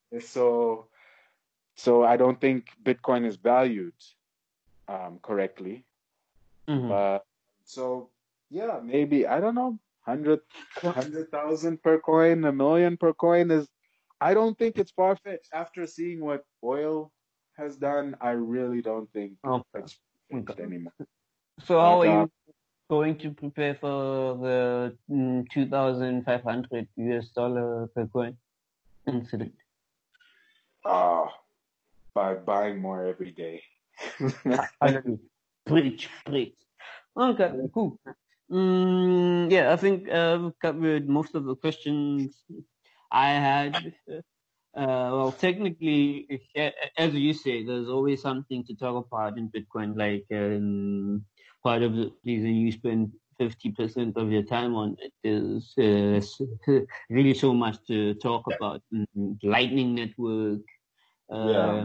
so I don't think Bitcoin is valued correctly. Mm-hmm. But so yeah, maybe I don't know, 100,000 per coin, 1 million per coin is. I don't think it's far fetched. After seeing what oil has done, I really don't think Okay. it's Okay. fetched anymore. So how But are you going to prepare for the 2,500 US dollar per coin incident? uh, by buying more every day. Hallelujah. Preach, preach. Okay, cool. Yeah, I think I've covered most of the questions I had. Well, technically, as you say, there's always something to talk about in Bitcoin. Like part of the reason you spend 50% of your time on it is really so much to talk about. Lightning Network, Yeah, uh,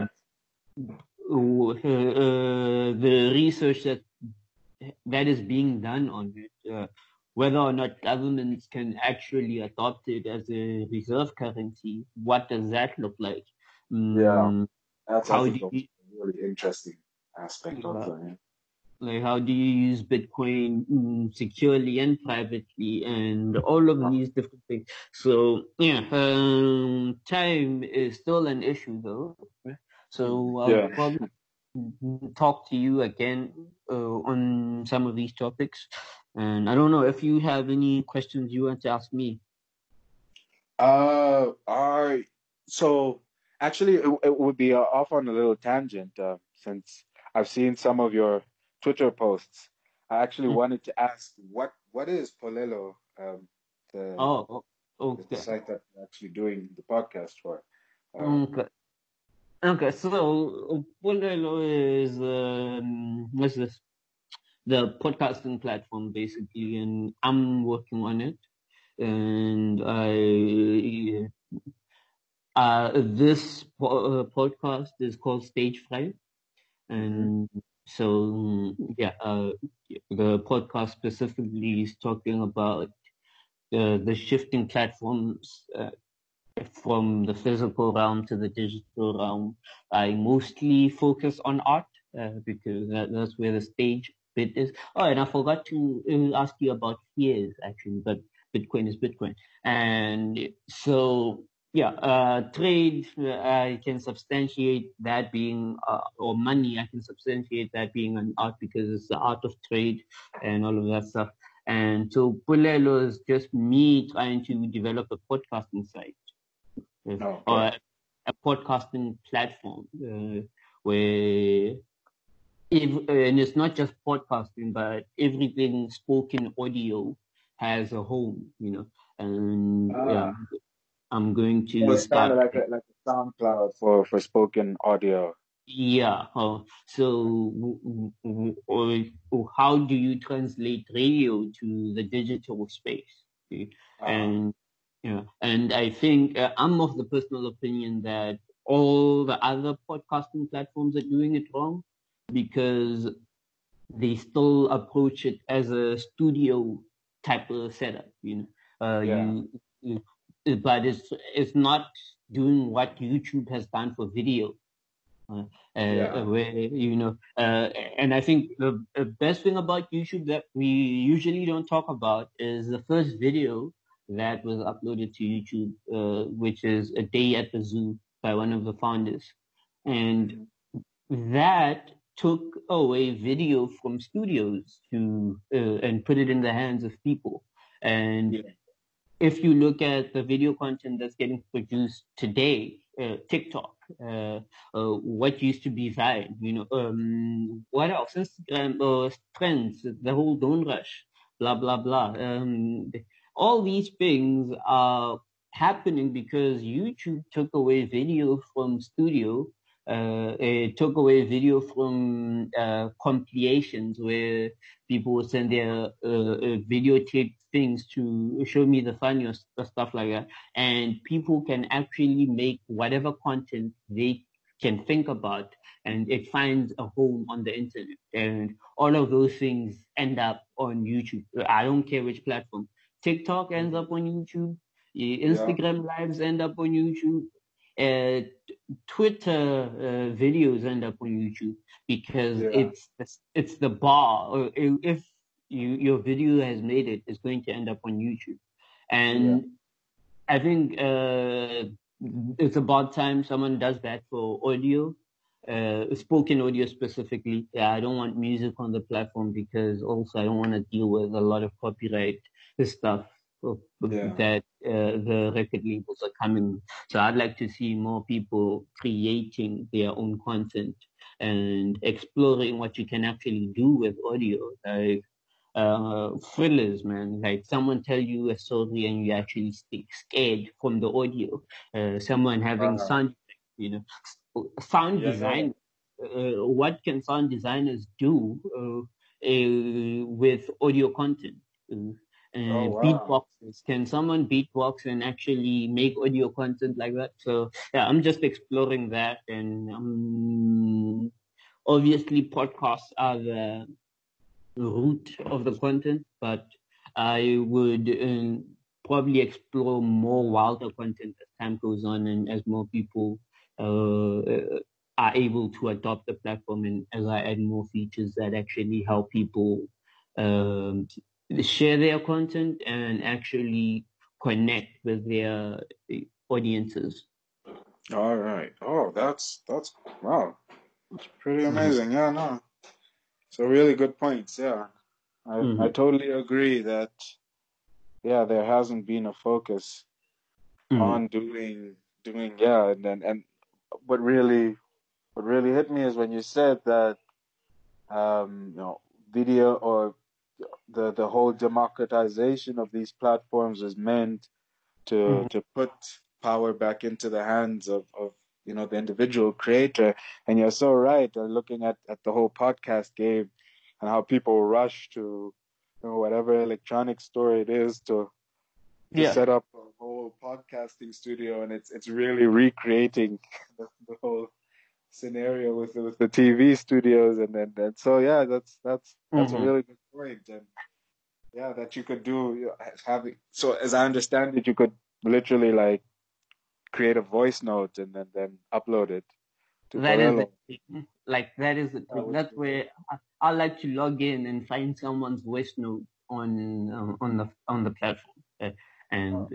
the research that is being done on it, whether or not governments can actually adopt it as a reserve currency. What does that look like? yeah. Mm, That's I how do think also you, a really interesting aspect uh, also. Yeah. Like, how do you use Bitcoin securely and privately, and all of these different things. So yeah, time is still an issue though. So I'll Yeah. probably talk to you again on some of these topics. And I don't know if you have any questions you want to ask me. All right. So actually, it would be off on a little tangent, since I've seen some of your Twitter posts. I actually Mm. wanted to ask what is Polelo, the Oh, the okay. site that you're actually doing the podcast for. Okay. Okay. So Polelo is what's this? The podcasting platform basically, and I'm working on it. And this podcast is called Stage Fright. Mm-hmm. And so yeah, the podcast specifically is talking about the shifting platforms from the physical realm to the digital realm. I mostly focus on art because that's where the stage bit is. Oh, and I forgot to ask you about fears actually, but Bitcoin is Bitcoin. And so, yeah, trade, I can substantiate that being, or money, I can substantiate that being an art because it's the art of trade and all of that stuff. And so Pulelo is just me trying to develop a podcasting site Okay. or a podcasting platform where and it's not just podcasting, but everything spoken audio has a home, and yeah, Ah, I'm going so to it's kind start. of like a SoundCloud for spoken audio. Yeah. So how do you translate radio to the digital space? Okay. Ah, And and I think I'm of the personal opinion that all the other podcasting platforms are doing it wrong because they still approach it as a studio type of setup. yeah, You, but it's not doing what YouTube has done for video uh, yeah. where and I think the best thing about YouTube that we usually don't talk about is the first video that was uploaded to YouTube, which is A Day at the Zoo by one of the founders, and Mm-hmm. that took away video from studios to and put it in the hands of people. And Yeah. if you look at the video content that's getting produced today, TikTok, what used to be Vine, what else? Instagram, trends, the whole Don't Rush, blah, blah, blah. All these things are happening because YouTube took away video from studio. It took away video from compilations where people would send their videotape things to show me the funny or stuff like that. And people can actually make whatever content they can think about, and it finds a home on the internet. And all of those things end up on YouTube. I don't care which platform. TikTok ends Mm-hmm. up on YouTube. Yeah, Instagram lives end up on YouTube. Uh, Twitter videos end up on YouTube because yeah, it's the bar. If your video has made it, it's going to end up on YouTube, yeah. and I think it's about time someone does that for audio, spoken audio specifically. Yeah, I don't want music on the platform because also I don't want to deal with a lot of copyright stuff Yeah. that the record labels are coming. So I'd like to see more people creating their own content and exploring what you can actually do with audio. Like thrillers, man. Like someone tell you a story and you actually stay scared from the audio. Someone having Uh, sound, sound yeah. design. What can sound designers do with audio content? Uh, Oh wow. beatboxes. Can someone beatbox and actually make audio content like that? So yeah, I'm just exploring that, and obviously podcasts are the root of the content, but I would probably explore more wilder content as time goes on and as more people uh, are able to adopt the platform, and as I add more features that actually help people share their content and actually connect with their audiences. All right. Oh, that's wow. That's pretty amazing. Yeah, no. So really good points. Yeah. I totally agree that yeah, there hasn't been a focus on doing yeah, and what really hit me is when you said that video or the whole democratization of these platforms is meant to put power back into the hands of the individual creator. And you're so right. Looking at the whole podcast game and how people rush to whatever electronic store it is to set up a whole podcasting studio, and it's really recreating the whole scenario with the TV studios, and so yeah, that's a really good point. And yeah, that you could do having, so as I understand it, you could literally like create a voice note and then upload it to That is the Polelo. thing. Like that is the thing. That's where I like to log in and find someone's voice note on the platform. And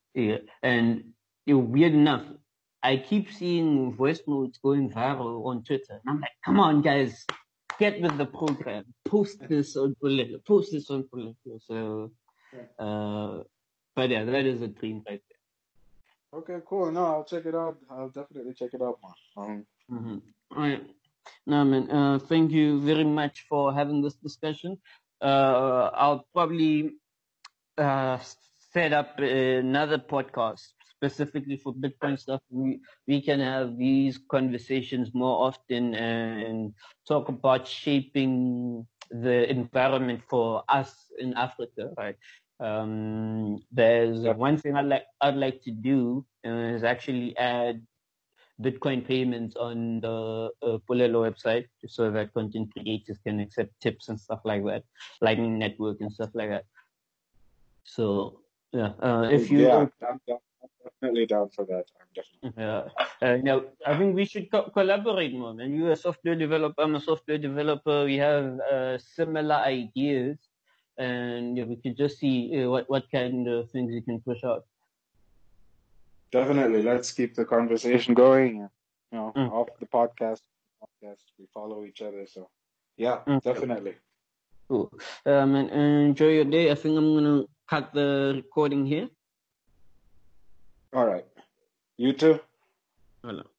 weird enough, I keep seeing voice notes going viral on Twitter, and I'm like, come on, guys, get with the program. Post this on Polelo. Post this on Polelo. So, but yeah, that is a dream right there. Okay, cool. No, I'll check it out. I'll definitely check it out, man. All right. No, man. Thank you very much for having this discussion. I'll probably set up another podcast specifically for Bitcoin stuff. We can have these conversations more often and talk about shaping the environment for us in Africa, right? There's one thing I'd like to do is actually add Bitcoin payments on the Polelo website so that content creators can accept tips and stuff like that, Lightning Network and stuff like that. So yeah, if you I'm definitely down for that. I'm definitely. now I think we should collaborate more. Man, you're a software developer. I'm a software developer. We have similar ideas, and we can just see what kind of things we can push out. Definitely. Let's keep the conversation going. Off the podcast, we follow each other. So, yeah, definitely. Cool. And enjoy your day. I think I'm gonna cut the recording here. All right. You too. Hello.